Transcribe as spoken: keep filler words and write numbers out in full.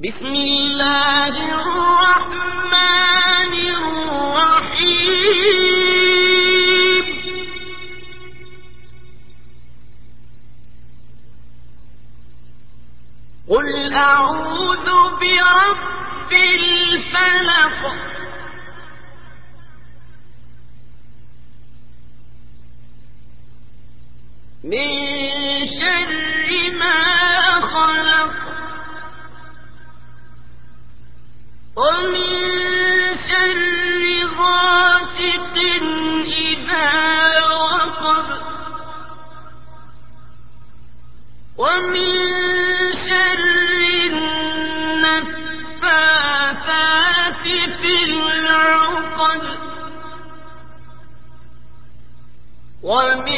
بسم الله الرحمن الرحيم قل أعوذ برب الفلق من شر ما خلق ومن شر غاسق إذا وقب ومن شر النفاثات في العقد ومن